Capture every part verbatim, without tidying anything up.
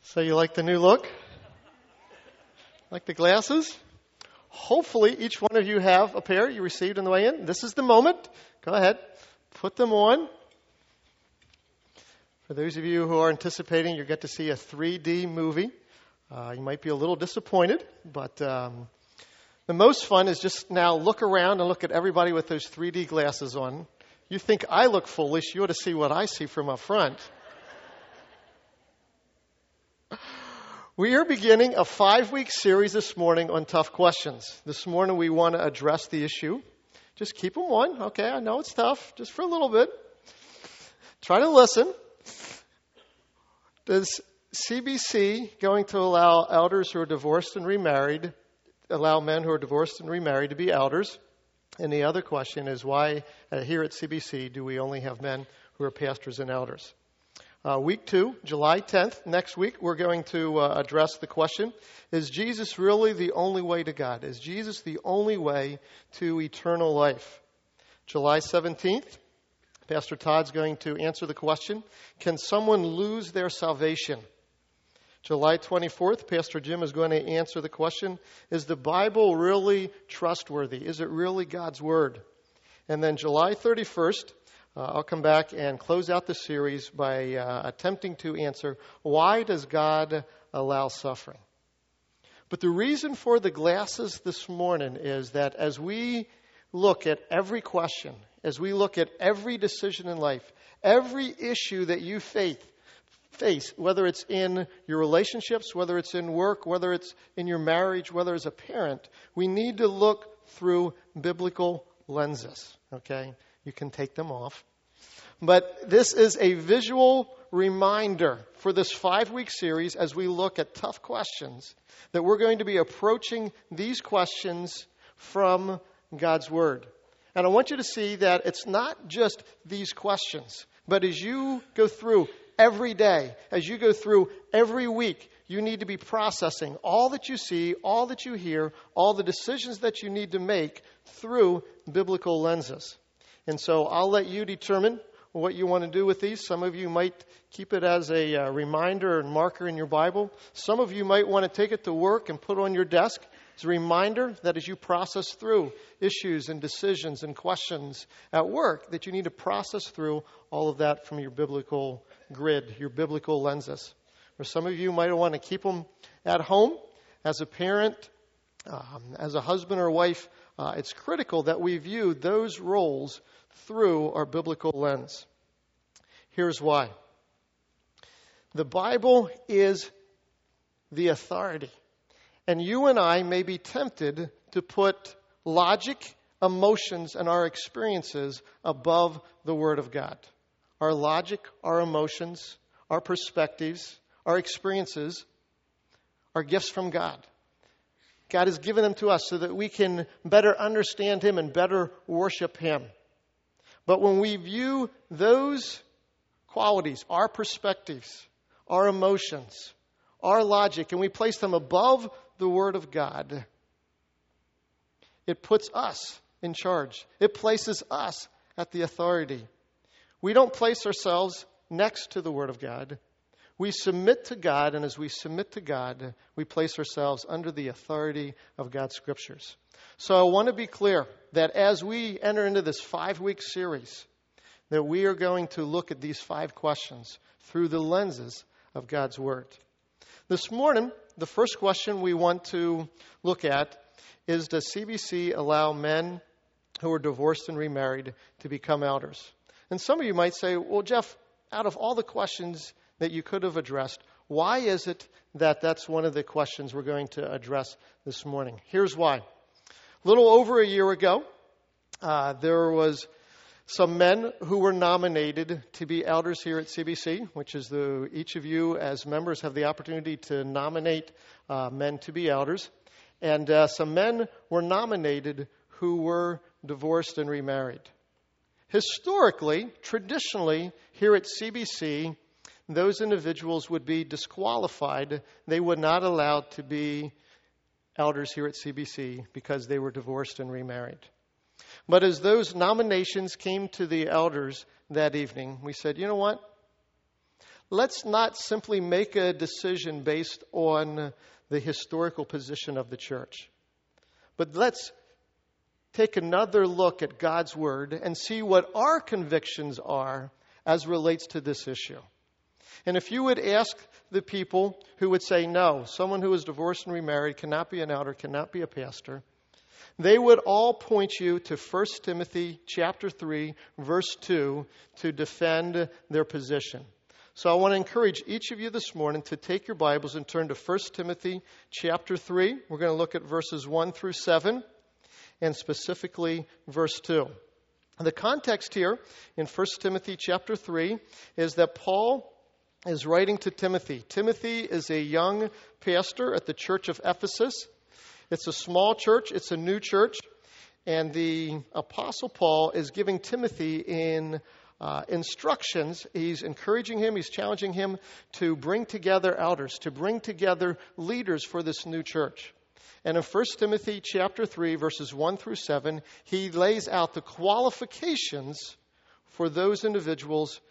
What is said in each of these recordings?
So you like the new look? Like the glasses? Hopefully each one of you have a pair you received on the way in. This is the moment. Go ahead. Put them on. For those of you who are anticipating, you get to see a three D movie. Uh, you might be a little disappointed, but um, the most fun is just now look around and look at everybody with those three D glasses on. You think I look foolish, you ought to see what I see from up front. We are beginning a five-week series this morning on tough questions. This morning we want to address the issue. Just keep them on. Okay, I know it's tough, just for a little bit. Try to listen. Is C B C going to allow elders who are divorced and remarried, allow men who are divorced and remarried to be elders? And the other question is why uh, here at C B C do we only have men who are pastors and elders? Uh, week two, July tenth, next week, we're going to uh, address the question, is Jesus really the only way to God? Is Jesus the only way to eternal life? July seventeenth, Pastor Todd's going to answer the question, can someone lose their salvation? July twenty-fourth, Pastor Jim is going to answer the question, is the Bible really trustworthy? Is it really God's Word? And then July thirty-first, Uh, I'll come back and close out the series by uh, attempting to answer, why does God allow suffering? But the reason for the glasses this morning is that as we look at every question, as we look at every decision in life, every issue that you face, face, whether it's in your relationships, whether it's in work, whether it's in your marriage, whether as a parent, we need to look through biblical lenses, okay? You can take them off. But this is a visual reminder for this five-week series as we look at tough questions, that we're going to be approaching these questions from God's Word. And I want you to see that it's not just these questions, but as you go through every day, as you go through every week, you need to be processing all that you see, all that you hear, all the decisions that you need to make through biblical lenses. And so I'll let you determine what you want to do with these. Some of you might keep it as a uh, reminder and marker in your Bible. Some of you might want to take it to work and put it on your desk as a reminder that as you process through issues and decisions and questions at work, that you need to process through all of that from your biblical grid, your biblical lenses. Or some of you might want to keep them at home as a parent, um, as a husband or wife. Uh, it's critical that we view those roles through our biblical lens. Here's why. The Bible is the authority. And you and I may be tempted to put logic, emotions, and our experiences above the Word of God. Our logic, our emotions, our perspectives, our experiences are gifts from God. God has given them to us so that we can better understand Him and better worship Him. But when we view those qualities, our perspectives, our emotions, our logic, and we place them above the Word of God, it puts us in charge. It places us at the authority. We don't place ourselves next to the Word of God. We submit to God, and as we submit to God, we place ourselves under the authority of God's Scriptures. So I want to be clear that as we enter into this five-week series, that we are going to look at these five questions through the lenses of God's Word. This morning, the first question we want to look at is, does C B C allow men who are divorced and remarried to become elders? And some of you might say, well, Jeff, out of all the questions that you could have addressed, why is it that that's one of the questions we're going to address this morning? Here's why. A little over a year ago, uh, there was some men who were nominated to be elders here at C B C, which is the each of you as members have the opportunity to nominate uh, men to be elders. And uh, some men were nominated who were divorced and remarried. Historically, traditionally, here at C B C, those individuals would be disqualified. They would not allowed to be elders here at C B C because they were divorced and remarried. But as those nominations came to the elders that evening, we said, you know what? let's not simply make a decision based on the historical position of the church, but let's take another look at God's Word and see what our convictions are as relates to this issue. And if you would ask the people who would say, no, someone who is divorced and remarried cannot be an elder, cannot be a pastor, they would all point you to First Timothy chapter three, verse two, to defend their position. So I want to encourage each of you this morning to take your Bibles and turn to First Timothy chapter three. We're going to look at verses one through seven, and specifically verse two. The context here in First Timothy chapter three is that Paul is writing to Timothy. Timothy is a young pastor at the church of Ephesus. It's a small church. It's a new church. And the Apostle Paul is giving Timothy in uh, instructions. He's encouraging him. He's challenging him to bring together elders, to bring together leaders for this new church. And in First Timothy chapter three, verses one through seven, he lays out the qualifications for those individuals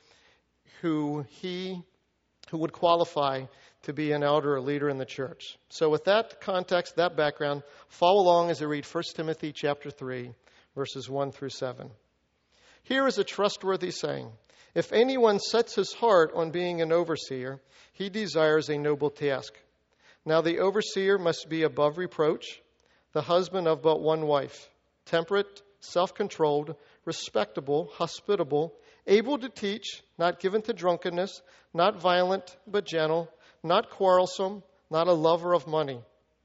who he who would qualify to be an elder or leader in the church. So with that context, that background, follow along as I read First Timothy chapter three, verses one through seven. Here is a trustworthy saying: if anyone sets his heart on being an overseer, he desires a noble task. Now the overseer must be above reproach, the husband of but one wife, temperate, self-controlled, respectable, hospitable, able to teach, not given to drunkenness, not violent but gentle, not quarrelsome, not a lover of money.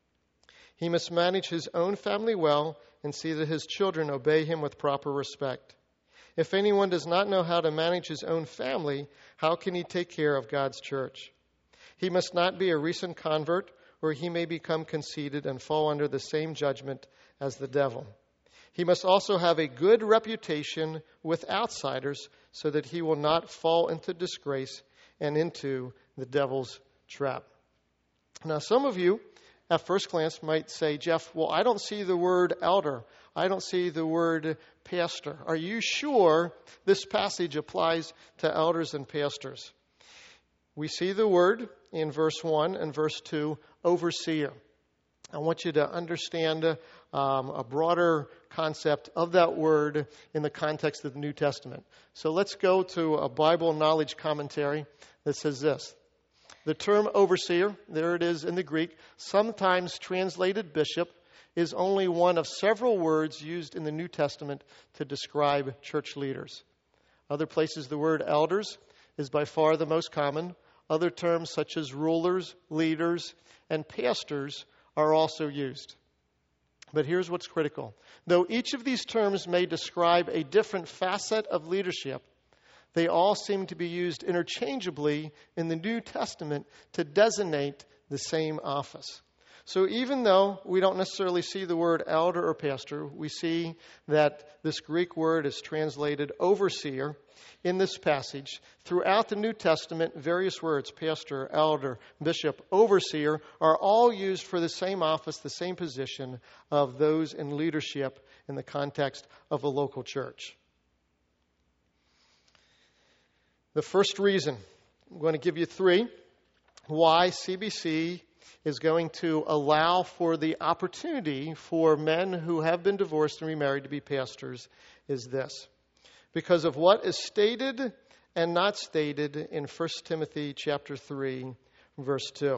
He must manage his own family well and see that his children obey him with proper respect. If anyone does not know how to manage his own family, how can he take care of God's church? He must not be a recent convert, or he may become conceited and fall under the same judgment as the devil. He must also have a good reputation with outsiders so that he will not fall into disgrace and into the devil's trap. Now, some of you at first glance might say, Jeff, well, I don't see the word elder. I don't see the word pastor. Are you sure this passage applies to elders and pastors? We see the word in verse one and verse two, overseer. I want you to understand um, a broader concept of that word in the context of the New Testament. So let's go to a Bible knowledge commentary that says this. The term overseer, there it is in the Greek, sometimes translated bishop, is only one of several words used in the New Testament to describe church leaders. Other places, the word elders is by far the most common. Other terms such as rulers, leaders, and pastors are also used. But here's what's critical. Though each of these terms may describe a different facet of leadership, they all seem to be used interchangeably in the New Testament to designate the same office. So even though we don't necessarily see the word elder or pastor, we see that this Greek word is translated overseer in this passage. Throughout the New Testament, various words, pastor, elder, bishop, overseer, are all used for the same office, the same position of those in leadership in the context of a local church. The first reason, I'm going to give you three, why C B C is going to allow for the opportunity for men who have been divorced and remarried to be pastors is this. Because of what is stated and not stated in First Timothy chapter three, verse two.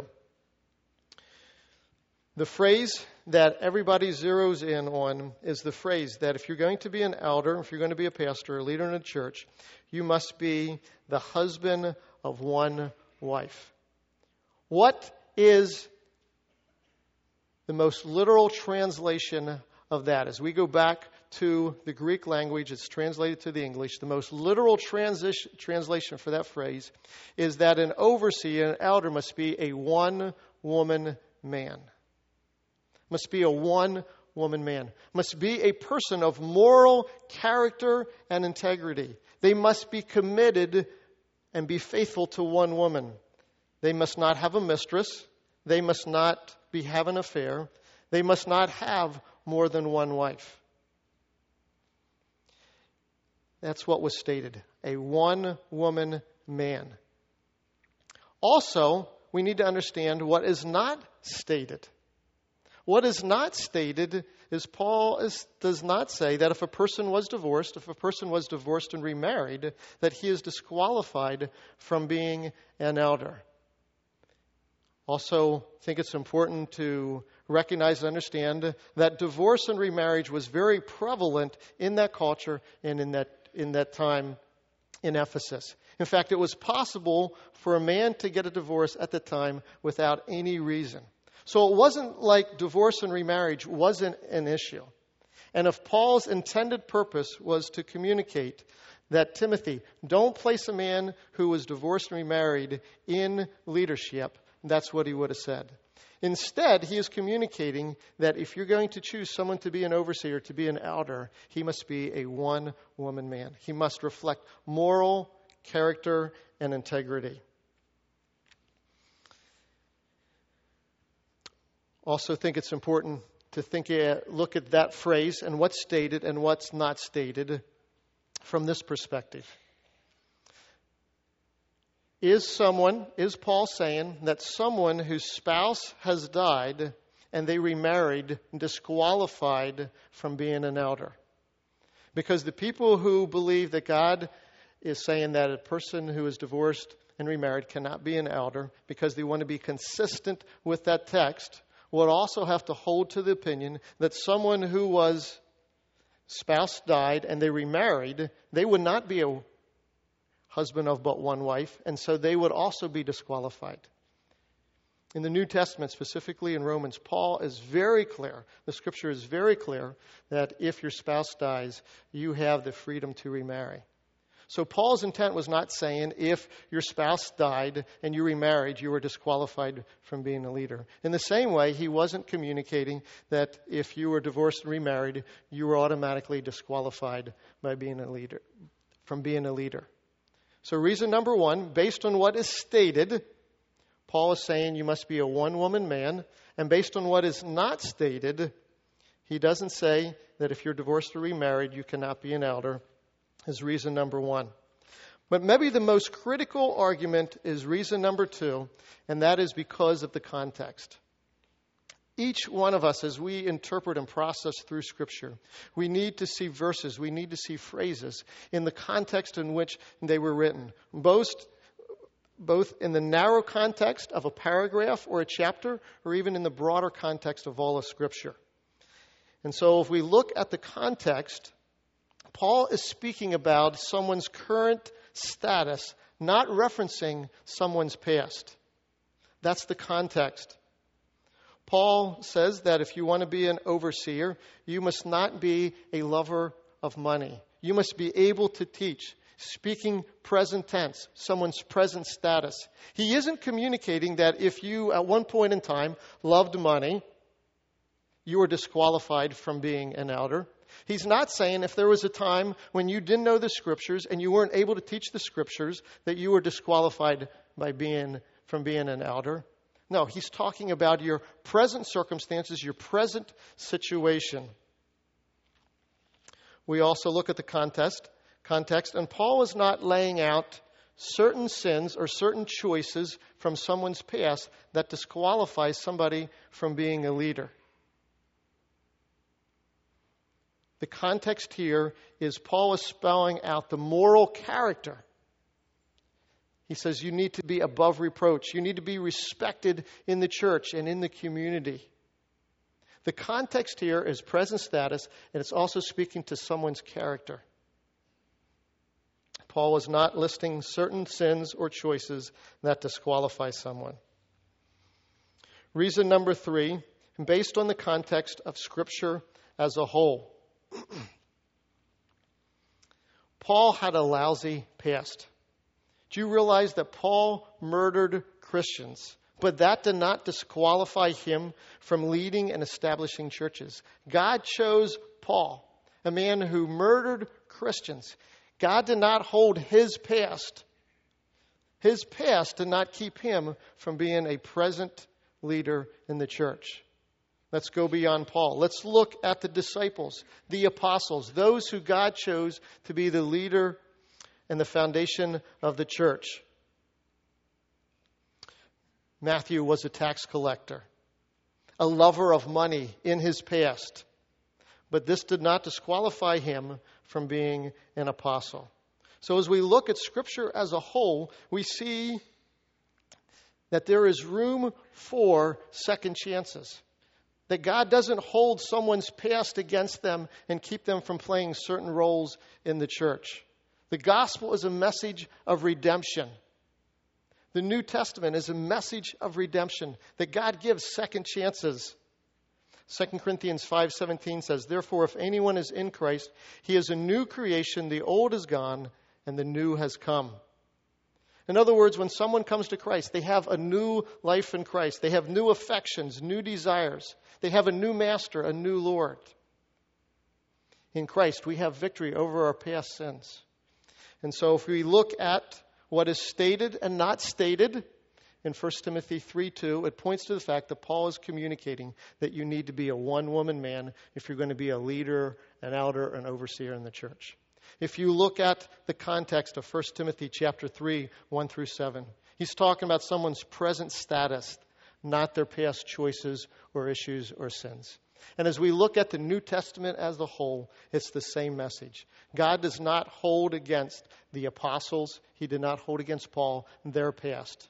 The phrase that everybody zeroes in on is the phrase that if you're going to be an elder, if you're going to be a pastor, a leader in a church, you must be the husband of one wife. What is the most literal translation of that? As we go back to the Greek language, it's translated to the English. The most literal transition, translation for that phrase is that an overseer, an elder, must be a one-woman man. Must be a one-woman man. Must be a person of moral character and integrity. They must be committed and be faithful to one woman. They must not have a mistress. They must not be have an affair. They must not have more than one wife. That's what was stated. A one-woman man. Also, we need to understand what is not stated. What is not stated is Paul is, does not say that if a person was divorced, if a person was divorced and remarried, that he is disqualified from being an elder. Also, I think it's important to recognize and understand that divorce and remarriage was very prevalent in that culture and in that in that time in Ephesus. In fact, it was possible for a man to get a divorce at the time without any reason. So it wasn't like divorce and remarriage wasn't an issue. And if Paul's intended purpose was to communicate that Timothy, don't place a man who was divorced and remarried in leadership, that's what he would have said. Instead, he is communicating that if you're going to choose someone to be an overseer, to be an elder, he must be a one-woman man. He must reflect moral character and integrity. Also think it's important to think, look at that phrase and what's stated and what's not stated from this perspective. Is someone, is Paul saying that someone whose spouse has died and they remarried disqualified from being an elder? Because the people who believe that God is saying that a person who is divorced and remarried cannot be an elder because they want to be consistent with that text, would also have to hold to the opinion that someone who was spouse died and they remarried, they would not be a husband of but one wife, and so they would also be disqualified. In the New Testament, specifically in Romans, Paul is very clear, the scripture is very clear, that if your spouse dies, you have the freedom to remarry. So Paul's intent was not saying if your spouse died and you remarried, you were disqualified from being a leader. In the same way, he wasn't communicating that if you were divorced and remarried, you were automatically disqualified by being a leader, from being a leader. So reason number one, based on what is stated, Paul is saying you must be a one-woman man. And based on what is not stated, he doesn't say that if you're divorced or remarried, you cannot be an elder. Is reason number one. But maybe the most critical argument is reason number two, and that is because of the context. Each one of us, as we interpret and process through Scripture, we need to see verses, we need to see phrases in the context in which they were written, both, both in the narrow context of a paragraph or a chapter, or even in the broader context of all of Scripture. And so if we look at the context, Paul is speaking about someone's current status, not referencing someone's past. That's the context. Paul says that if you want to be an overseer, you must not be a lover of money. You must be able to teach, speaking present tense, someone's present status. He isn't communicating that if you, at one point in time, loved money, you were disqualified from being an elder. He's not saying if there was a time when you didn't know the Scriptures and you weren't able to teach the Scriptures that you were disqualified by being from being an elder. No, he's talking about your present circumstances, your present situation. We also look at the context, context, and Paul is not laying out certain sins or certain choices from someone's past that disqualify somebody from being a leader. The context here is Paul is spelling out the moral character. He says you need to be above reproach. You need to be respected in the church and in the community. The context here is present status, and it's also speaking to someone's character. Paul is not listing certain sins or choices that disqualify someone. Reason number three, based on the context of Scripture as a whole. Paul had a lousy past. Do you realize that Paul murdered Christians, but that did not disqualify him from leading and establishing churches? God chose Paul, a man who murdered Christians. God did not hold his past. His past did not keep him from being a present leader in the church. Let's go beyond Paul. Let's look at the disciples, the apostles, those who God chose to be the leader and the foundation of the church. Matthew was a tax collector, a lover of money in his past. But this did not disqualify him from being an apostle. So as we look at Scripture as a whole, we see that there is room for second chances. That God doesn't hold someone's past against them and keep them from playing certain roles in the church. The gospel is a message of redemption. The New Testament is a message of redemption, that God gives second chances. Second Corinthians five seventeen says, "Therefore, if anyone is in Christ, he is a new creation. The old is gone, and the new has come." In other words, when someone comes to Christ, they have a new life in Christ. They have new affections, new desires. They have a new master, a new Lord. In Christ, we have victory over our past sins. And so if we look at what is stated and not stated in First Timothy three two, it points to the fact that Paul is communicating that you need to be a one-woman man if you're going to be a leader, an elder, an overseer in the church. If you look at the context of First Timothy chapter three, one through seven, he's talking about someone's present status, not their past choices or issues or sins. And as we look at the New Testament as a whole, it's the same message. God does not hold against the apostles. He did not hold against Paul their past.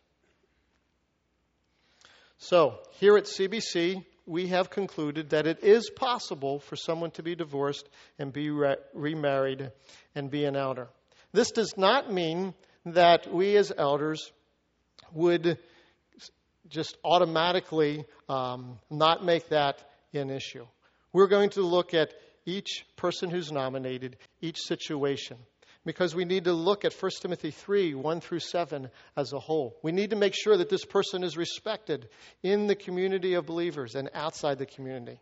So, here at C B C, we have concluded that it is possible for someone to be divorced and be re- remarried and be an elder. This does not mean that we as elders would just automatically um, not make that an issue. We're going to look at each person who's nominated, each situation, because we need to look at First Timothy three, one through seven as a whole. We need to make sure that this person is respected in the community of believers and outside the community.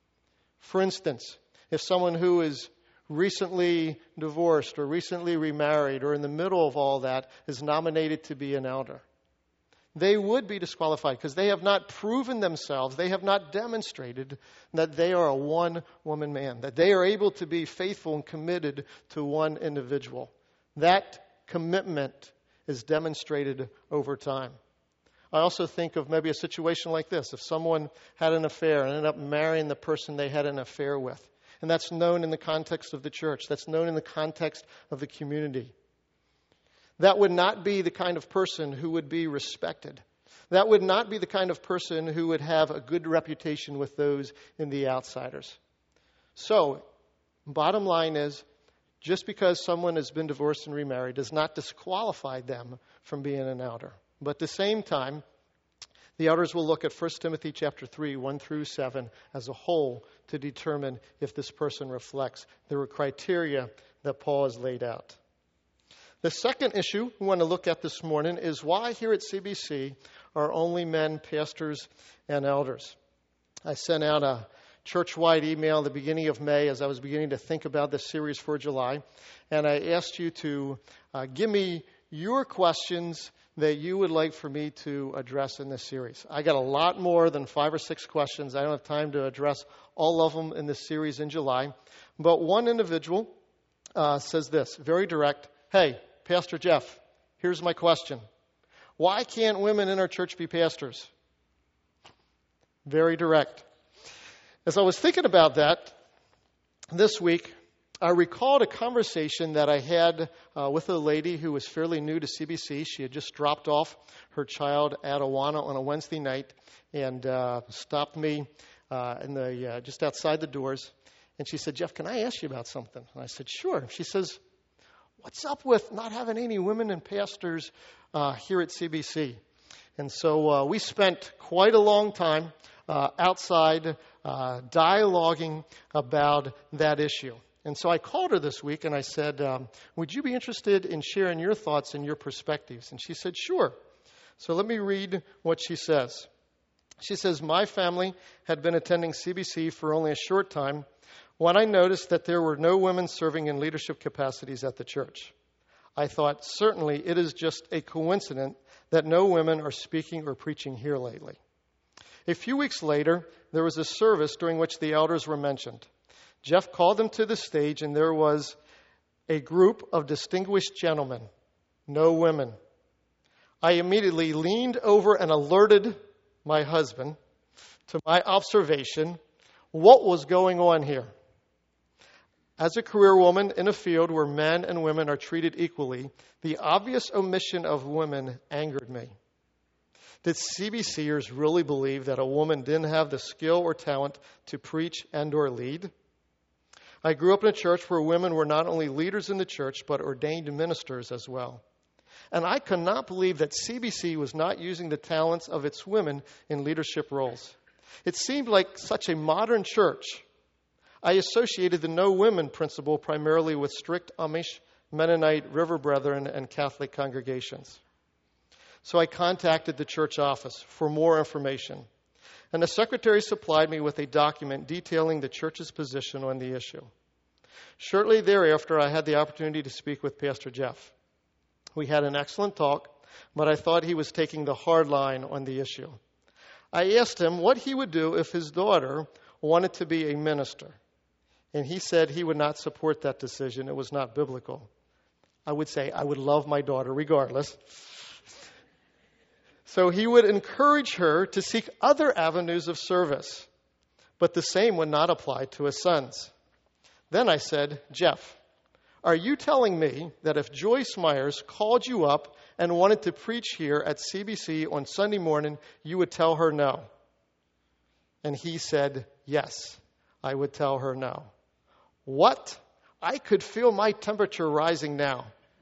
For instance, if someone who is recently divorced or recently remarried or in the middle of all that is nominated to be an elder, they would be disqualified because they have not proven themselves, they have not demonstrated that they are a one-woman man, that they are able to be faithful and committed to one individual. That commitment is demonstrated over time. I also think of maybe a situation like this. If someone had an affair and ended up marrying the person they had an affair with, and that's known in the context of the church, that's known in the context of the community, that would not be the kind of person who would be respected. That would not be the kind of person who would have a good reputation with those in the outsiders. So, bottom line is, just because someone has been divorced and remarried does not disqualify them from being an elder. But at the same time, the elders will look at First Timothy chapter three, one through seven as a whole to determine if this person reflects the criteria that Paul has laid out. The second issue we want to look at this morning is why here at C B C are only men pastors and elders. I sent out a church-wide email at the beginning of May as I was beginning to think about this series for July, and I asked you to uh, give me your questions that you would like for me to address in this series. I got a lot more than five or six questions. I don't have time to address all of them in this series in July, but one individual uh, says this, very direct. Hey, Pastor Jeff, here's my question. Why can't women in our church be pastors? Very direct. As I was thinking about that this week, I recalled a conversation that I had uh, with a lady who was fairly new to C B C. She had just dropped off her child at Awana on a Wednesday night and uh, stopped me uh, in the uh, just outside the doors. And she said, Jeff, can I ask you about something? And I said, sure. She says, what's up with not having any women and pastors uh, here at C B C? And so uh, we spent quite a long time uh, outside uh, dialoguing about that issue. And so I called her this week and I said, um, would you be interested in sharing your thoughts and your perspectives? And she said, sure. So let me read what she says. She says, my family had been attending C B C for only a short time when I noticed that there were no women serving in leadership capacities at the church. I thought, certainly it is just a coincidence that no women are speaking or preaching here lately. A few weeks later, there was a service during which the elders were mentioned. Jeff called them to the stage, and there was a group of distinguished gentlemen, no women. I immediately leaned over and alerted my husband to my observation what was going on here. As a career woman in a field where men and women are treated equally, the obvious omission of women angered me. Did CBCers really believe that a woman didn't have the skill or talent to preach and or lead? I grew up in a church where women were not only leaders in the church, but ordained ministers as well. And I could not believe that C B C was not using the talents of its women in leadership roles. It seemed like such a modern church. I associated the no women principle primarily with strict Amish, Mennonite, River Brethren, and Catholic congregations. So I contacted the church office for more information. And the secretary supplied me with a document detailing the church's position on the issue. Shortly thereafter, I had the opportunity to speak with Pastor Jeff. We had an excellent talk, but I thought he was taking the hard line on the issue. I asked him what he would do if his daughter wanted to be a minister. And he said he would not support that decision. It was not biblical. I would say I would love my daughter regardless. So he would encourage her to seek other avenues of service, but the same would not apply to his sons. Then I said, Jeff, are you telling me that if Joyce Myers called you up and wanted to preach here at C B C on Sunday morning, you would tell her no? And he said, yes, I would tell her no. What? I could feel my temperature rising now.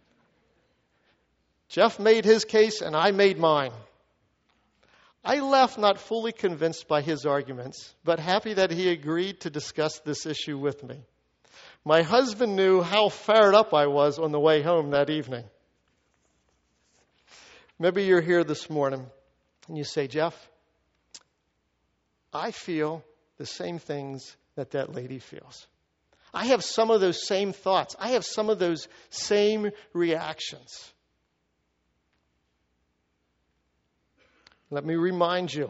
Jeff made his case and I made mine. I left not fully convinced by his arguments, but happy that he agreed to discuss this issue with me. My husband knew how fired up I was on the way home that evening. Maybe you're here this morning and you say, Jeff, I feel the same things that that lady feels. I have some of those same thoughts. I have some of those same reactions. Let me remind you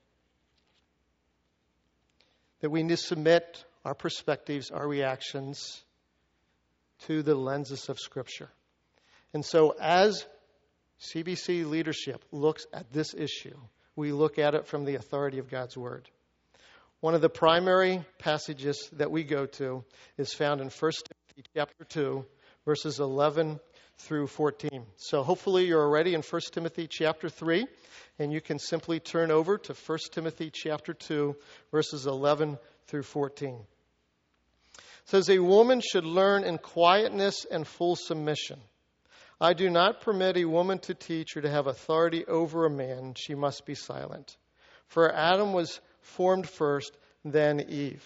that we need to submit our perspectives, our reactions to the lenses of Scripture. And so as C B C leadership looks at this issue, we look at it from the authority of God's Word. One of the primary passages that we go to is found in First Timothy chapter two, verses eleven through fourteen. So hopefully you're already in First Timothy chapter three, and you can simply turn over to First Timothy chapter two, verses eleven through fourteen. It says, a woman should learn in quietness and full submission. I do not permit a woman to teach or to have authority over a man. She must be silent. For Adam was formed first, then Eve.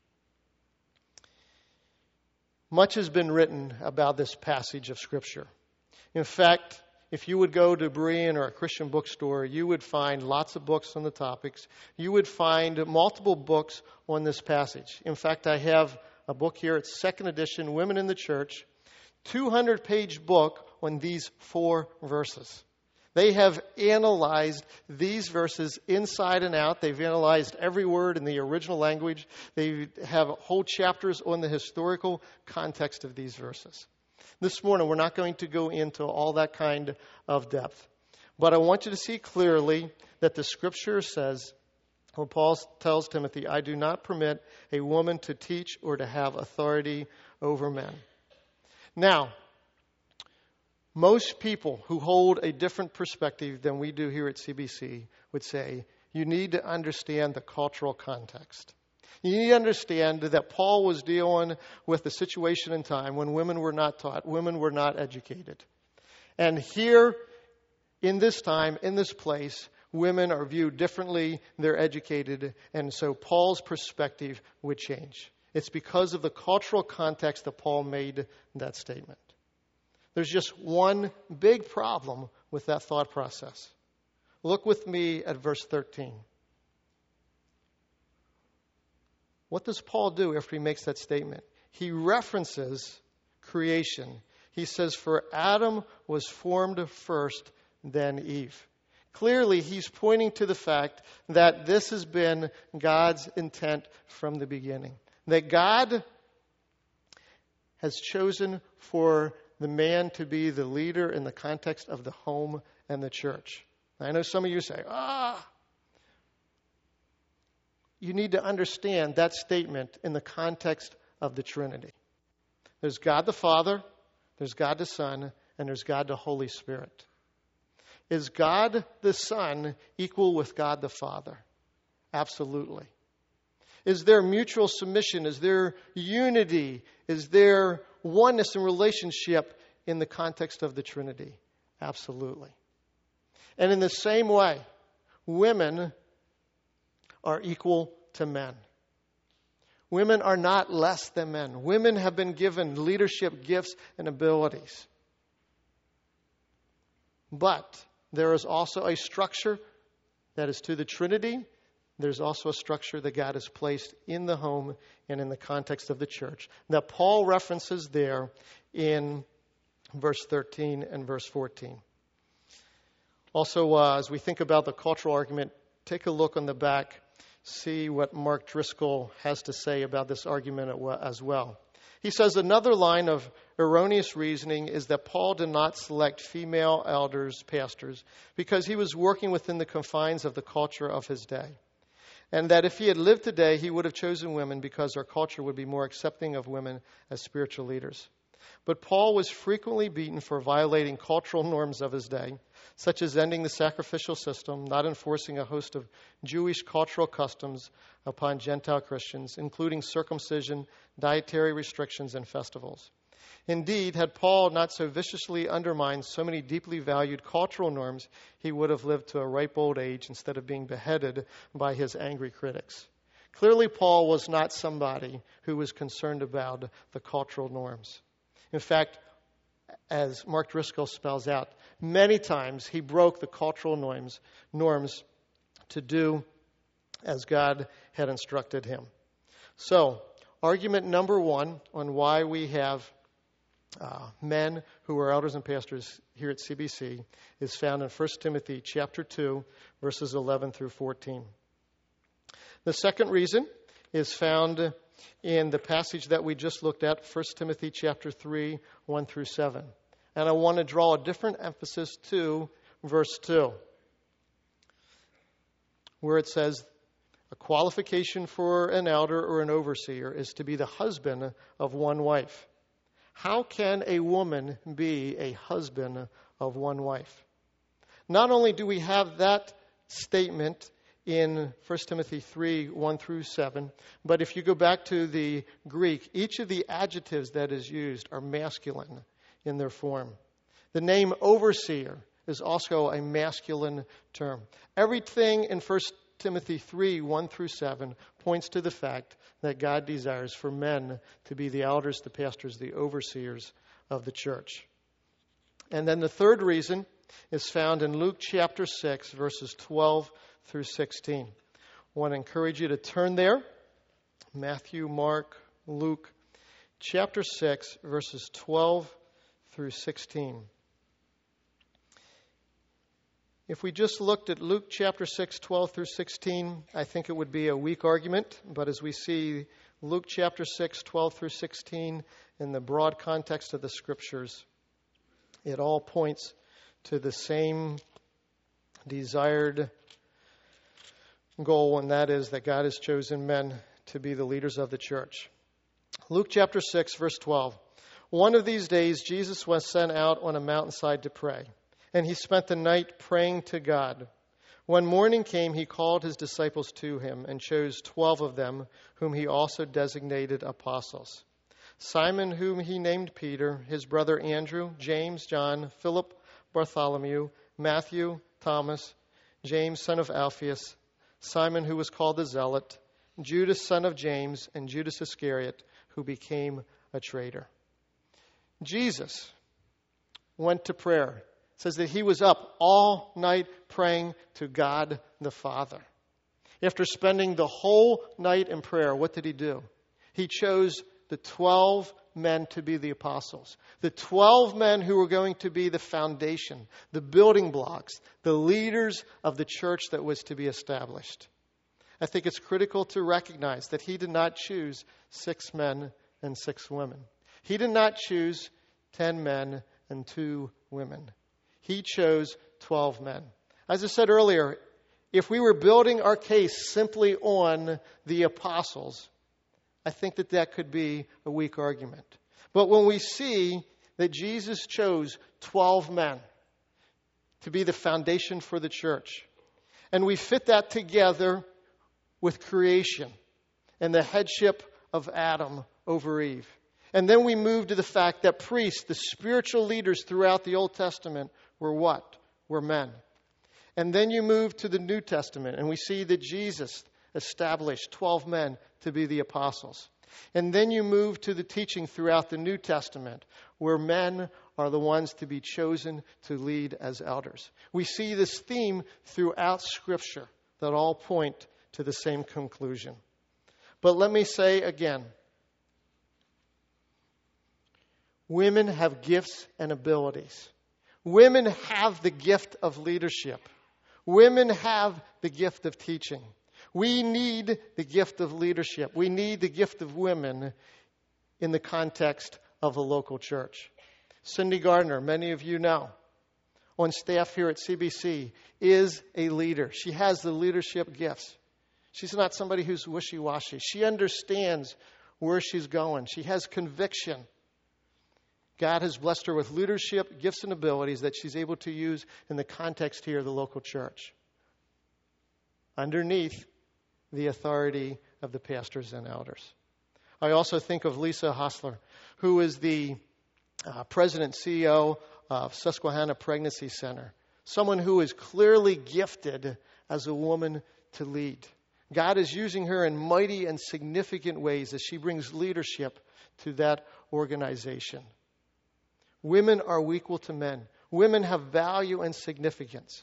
Much has been written about this passage of Scripture. In fact, if you would go to Berean or a Christian bookstore, you would find lots of books on the topics. You would find multiple books on this passage. In fact, I have a book here. It's second edition, Women in the Church, two hundred page book on these four verses. They have analyzed these verses inside and out. They've analyzed every word in the original language. They have whole chapters on the historical context of these verses. This morning, we're not going to go into all that kind of depth. But I want you to see clearly that the Scripture says, when Paul tells Timothy, I do not permit a woman to teach or to have authority over men. Now, most people who hold a different perspective than we do here at C B C would say, you need to understand the cultural context. You need to understand that Paul was dealing with a situation in time when women were not taught, women were not educated. And here, in this time, in this place, women are viewed differently, they're educated, and so Paul's perspective would change. It's because of the cultural context that Paul made that statement. There's just one big problem with that thought process. Look with me at verse thirteen. What does Paul do after he makes that statement? He references creation. He says, for Adam was formed first, then Eve. Clearly, he's pointing to the fact that this has been God's intent from the beginning. That God has chosen for the man to be the leader in the context of the home and the church. I know some of you say, ah. You need to understand that statement in the context of the Trinity. There's God the Father, there's God the Son, and there's God the Holy Spirit. Is God the Son equal with God the Father? Absolutely. Is there mutual submission? Is there unity? Is there oneness and relationship in the context of the Trinity? Absolutely. And in the same way, women are equal to men. Women are not less than men. Women have been given leadership gifts and abilities. But there is also a structure that is to the Trinity. There's also a structure that God has placed in the home and in the context of the church that Paul references there in verse thirteen and verse fourteen. Also, uh, as we think about the cultural argument, take a look on the back, see what Mark Driscoll has to say about this argument as well. He says another line of erroneous reasoning is that Paul did not select female elders, pastors, because he was working within the confines of the culture of his day. And that if he had lived today, he would have chosen women because our culture would be more accepting of women as spiritual leaders. But Paul was frequently beaten for violating cultural norms of his day, such as ending the sacrificial system, not enforcing a host of Jewish cultural customs upon Gentile Christians, including circumcision, dietary restrictions, and festivals. Indeed, had Paul not so viciously undermined so many deeply valued cultural norms, he would have lived to a ripe old age instead of being beheaded by his angry critics. Clearly, Paul was not somebody who was concerned about the cultural norms. In fact, as Mark Driscoll spells out, many times he broke the cultural norms, norms to do as God had instructed him. So, argument number one on why we have uh, men who are elders and pastors here at C B C is found in First Timothy chapter two, verses eleven through fourteen. The second reason is found in the passage that we just looked at, First Timothy chapter three, one through seven. And I want to draw a different emphasis to verse two, where it says, a qualification for an elder or an overseer is to be the husband of one wife. How can a woman be a husband of one wife? Not only do we have that statement in First Timothy three, one through seven, but if you go back to the Greek, each of the adjectives that is used are masculine in their form. The name overseer is also a masculine term. Everything in First Timothy three, one through seven points to the fact that God desires for men to be the elders, the pastors, the overseers of the church. And then the third reason is found in Luke chapter six, verses twelve through sixteen. I want to encourage you to turn there. Matthew, Mark, Luke, chapter six, verses twelve through sixteen. If we just looked at Luke chapter six, twelve through sixteen, I think it would be a weak argument. But as we see Luke chapter six, twelve through sixteen in the broad context of the Scriptures, it all points to the same desired goal, and that is that God has chosen men to be the leaders of the church. Luke chapter six, verse twelve. One of these days, Jesus was sent out on a mountainside to pray, and he spent the night praying to God. When morning came, he called his disciples to him and chose twelve of them, whom he also designated apostles. Simon, whom he named Peter, his brother Andrew, James, John, Philip, Bartholomew, Matthew, Thomas, James, son of Alphaeus, Simon, who was called the Zealot, Judas, son of James, and Judas Iscariot, who became a traitor. Jesus went to prayer. It says that he was up all night praying to God the Father. After spending the whole night in prayer, what did he do? He chose the twelve men to be the apostles. The twelve men who were going to be the foundation, the building blocks, the leaders of the church that was to be established. I think it's critical to recognize that he did not choose six men and six women. He did not choose ten men and two women. He chose twelve men. As I said earlier, if we were building our case simply on the apostles, I think that that could be a weak argument. But when we see that Jesus chose twelve men to be the foundation for the church, and we fit that together with creation and the headship of Adam over Eve, and then we move to the fact that priests, the spiritual leaders throughout the Old Testament, were what? Were men. And then you move to the New Testament, and we see that Jesus established twelve men to be the apostles. And then you move to the teaching throughout the New Testament, where men are the ones to be chosen to lead as elders. We see this theme throughout Scripture that all point to the same conclusion. But let me say again, women have gifts and abilities. Women have the gift of leadership. Women have the gift of teaching. We need the gift of leadership. We need the gift of women in the context of a local church. Cindy Gardner, many of you know, on staff here at C B C, is a leader. She has the leadership gifts. She's not somebody who's wishy-washy. She understands where she's going. She has conviction. God has blessed her with leadership, gifts, and abilities that she's able to use in the context here of the local church, underneath the authority of the pastors and elders. I also think of Lisa Hostler, who is the uh, president, C E O of Susquehanna Pregnancy Center, someone who is clearly gifted as a woman to lead. God is using her in mighty and significant ways as she brings leadership to that organization. Women are equal to men. Women have value and significance.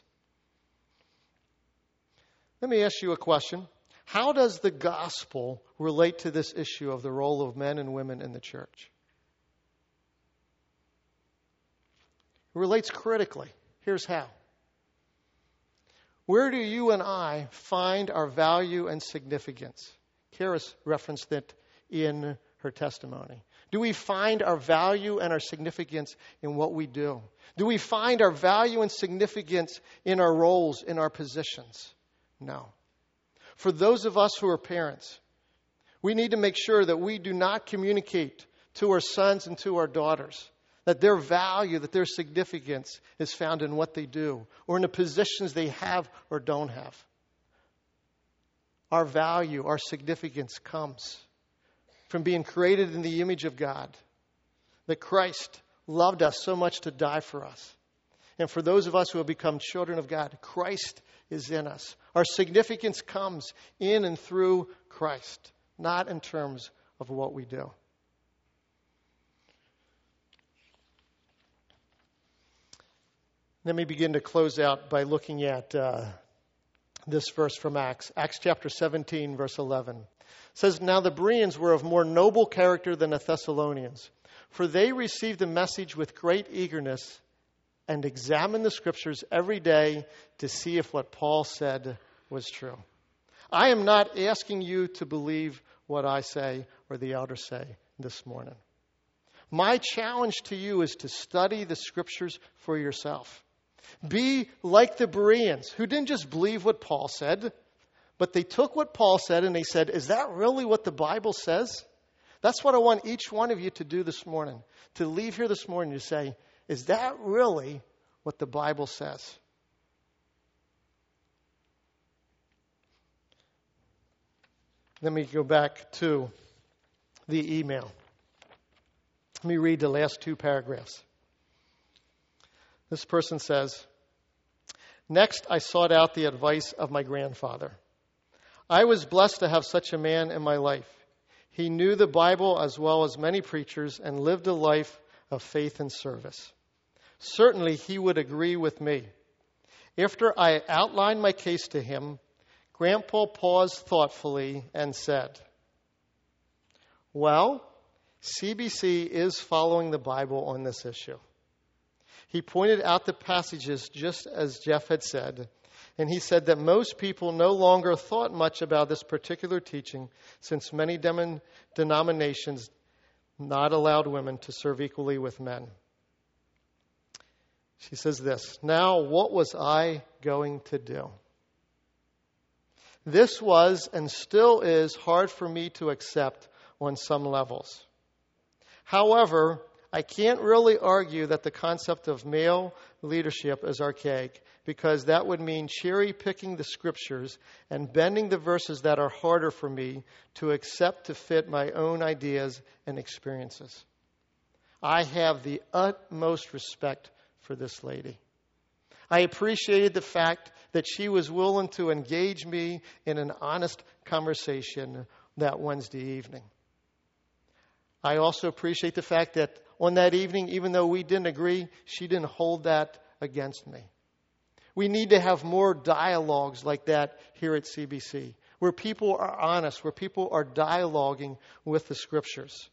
Let me ask you a question. How does the gospel relate to this issue of the role of men and women in the church? It relates critically. Here's how. Where do you and I find our value and significance? Karis referenced it in her testimony. Do we find our value and our significance in what we do? Do we find our value and significance in our roles, in our positions? No. For those of us who are parents, we need to make sure that we do not communicate to our sons and to our daughters that their value, that their significance is found in what they do or in the positions they have or don't have. Our value, our significance comes from being created in the image of God, that Christ loved us so much to die for us. And for those of us who have become children of God, Christ is in us. Our significance comes in and through Christ, not in terms of what we do. Let me begin to close out by looking at uh, this verse from Acts. Acts chapter seventeen, verse eleven. It says, "Now the Bereans were of more noble character than the Thessalonians, for they received the message with great eagerness and examined the Scriptures every day to see if what Paul said was true." I am not asking you to believe what I say or the elders say this morning. My challenge to you is to study the Scriptures for yourself. Be like the Bereans, who didn't just believe what Paul said, but they took what Paul said and they said, is that really what the Bible says? That's what I want each one of you to do this morning. To leave here this morning to say, is that really what the Bible says? Let me go back to the email. Let me read the last two paragraphs. This person says, "Next, I sought out the advice of my grandfather. I was blessed to have such a man in my life. He knew the Bible as well as many preachers and lived a life of faith and service. Certainly, he would agree with me. After I outlined my case to him, Grandpa paused thoughtfully and said, 'Well, C B C is following the Bible on this issue.' He pointed out the passages just as Jeff had said, and he said that most people no longer thought much about this particular teaching since many dem- denominations not allowed women to serve equally with men. She says this, "Now what was I going to do? This was and still is hard for me to accept on some levels. However, I can't really argue that the concept of male leadership is archaic, because that would mean cherry-picking the scriptures and bending the verses that are harder for me to accept to fit my own ideas and experiences. I have the utmost respect for this lady. I appreciated the fact that she was willing to engage me in an honest conversation that Wednesday evening. I also appreciate the fact that on that evening, even though we didn't agree, she didn't hold that against me. We need to have more dialogues like that here at C B C, where people are honest, where people are dialoguing with the scriptures.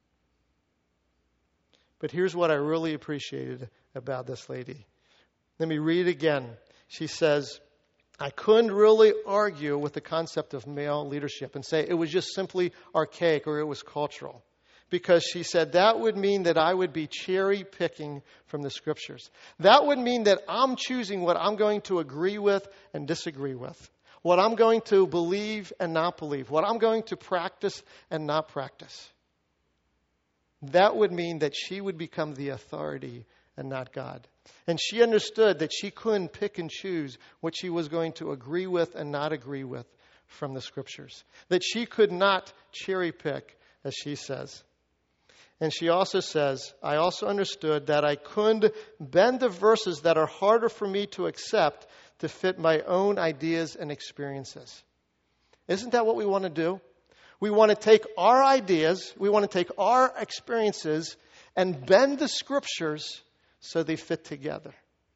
But here's what I really appreciated about this lady. Let me read it again. She says, I couldn't really argue with the concept of male leadership and say it was just simply archaic or it was cultural. Because she said that would mean that I would be cherry picking from the scriptures. That would mean that I'm choosing what I'm going to agree with and disagree with. What I'm going to believe and not believe. What I'm going to practice and not practice. That would mean that she would become the authority and not God. And she understood that she couldn't pick and choose what she was going to agree with and not agree with from the scriptures. That she could not cherry pick, as she says. And she also says, I also understood that I couldn't bend the verses that are harder for me to accept to fit my own ideas and experiences. Isn't that what we want to do? We want to take our ideas, we want to take our experiences and bend the scriptures so they fit together.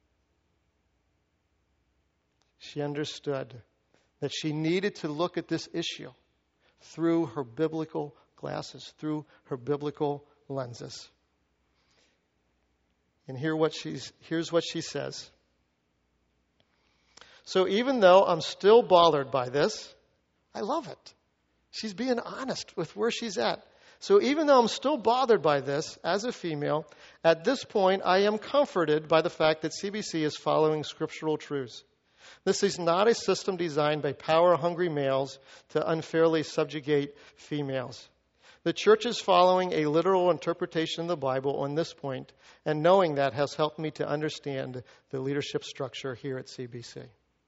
She understood that she needed to look at this issue through her biblical glasses, through her biblical lenses. And here what she's, here's what she says. So even though I'm still bothered by this, I love it. She's being honest with where she's at. So even though I'm still bothered by this as a female, at this point I am comforted by the fact that C B C is following scriptural truths. This is not a system designed by power-hungry males to unfairly subjugate females. The church is following a literal interpretation of the Bible on this point, and knowing that has helped me to understand the leadership structure here at C B C.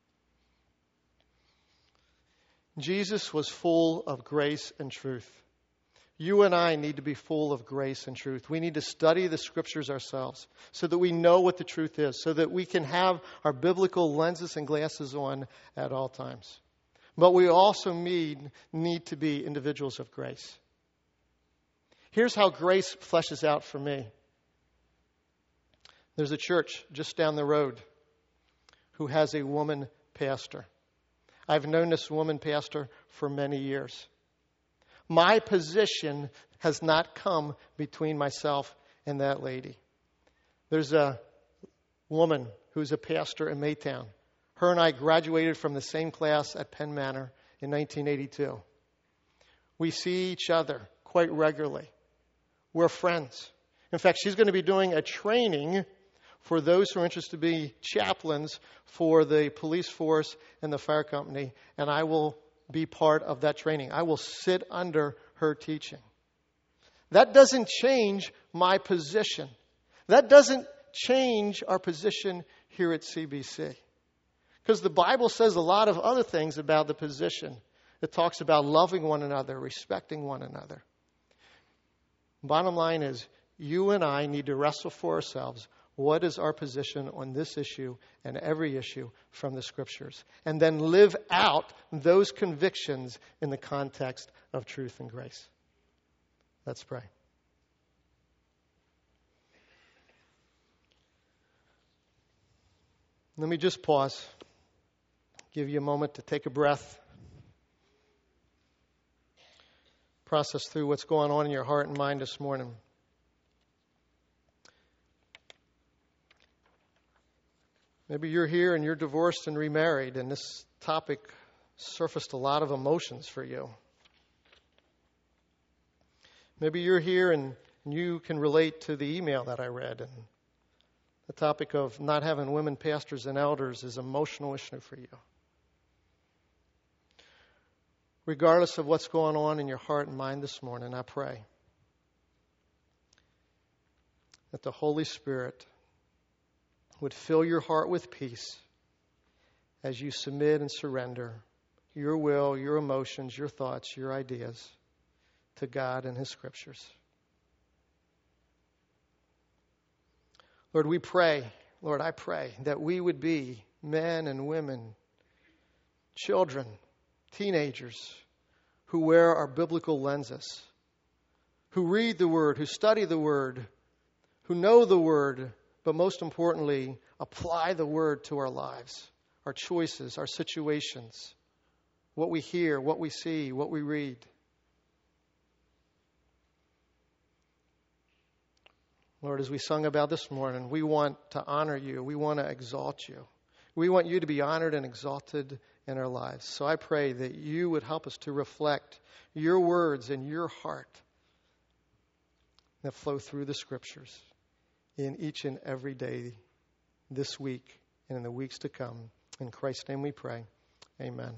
Jesus was full of grace and truth. You and I need to be full of grace and truth. We need to study the scriptures ourselves so that we know what the truth is, so that we can have our biblical lenses and glasses on at all times. But we also need, need to be individuals of grace. Here's how grace fleshes out for me. There's a church just down the road who has a woman pastor. I've known this woman pastor for many years. My position has not come between myself and that lady. There's a woman who's a pastor in Maytown. Her and I graduated from the same class at Penn Manor in nineteen eighty-two. We see each other quite regularly. We're friends. In fact, she's going to be doing a training for those who are interested to be chaplains for the police force and the fire company, and I will be part of that training. I will sit under her teaching. That doesn't change my position. That doesn't change our position here at C B C. Because the Bible says a lot of other things about the position. It talks about loving one another, respecting one another. Bottom line is, you and I need to wrestle for ourselves. What is our position on this issue and every issue from the scriptures? And then live out those convictions in the context of truth and grace. Let's pray. Let me just pause. Give you a moment to take a breath. Process through what's going on in your heart and mind this morning. Maybe you're here and you're divorced and remarried, and this topic surfaced a lot of emotions for you. Maybe you're here and you can relate to the email that I read, and the topic of not having women pastors and elders is an emotional issue for you. Regardless of what's going on in your heart and mind this morning, I pray that the Holy Spirit would fill your heart with peace as you submit and surrender your will, your emotions, your thoughts, your ideas to God and His Scriptures. Lord, we pray, Lord, I pray that we would be men and women, children, teenagers who wear our biblical lenses, who read the Word, who study the Word, who know the Word, but most importantly, apply the Word to our lives, our choices, our situations, what we hear, what we see, what we read. Lord, as we sung about this morning, we want to honor you. We want to exalt you. We want you to be honored and exalted in our lives. So I pray that you would help us to reflect your words and your heart that flow through the Scriptures in each and every day this week and in the weeks to come. In Christ's name we pray. Amen.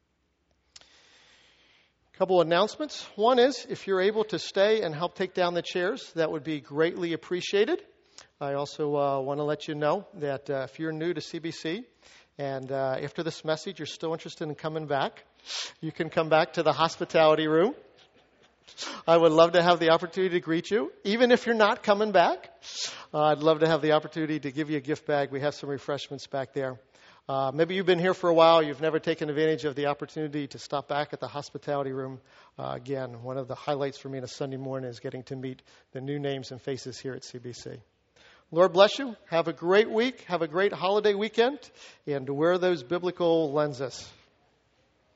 Couple announcements. One is, if you're able to stay and help take down the chairs, that would be greatly appreciated. I also uh, want to let you know that uh, if you're new to C B C and uh, after this message you're still interested in coming back, you can come back to the hospitality room. I would love to have the opportunity to greet you. Even if you're not coming back, uh, I'd love to have the opportunity to give you a gift bag. We have some refreshments back there. Uh, maybe you've been here for a while. You've never taken advantage of the opportunity to stop back at the hospitality room. Uh, again, one of the highlights for me on a Sunday morning is getting to meet the new names and faces here at C B C. Lord bless you. Have a great week. Have a great holiday weekend. And wear those biblical lenses.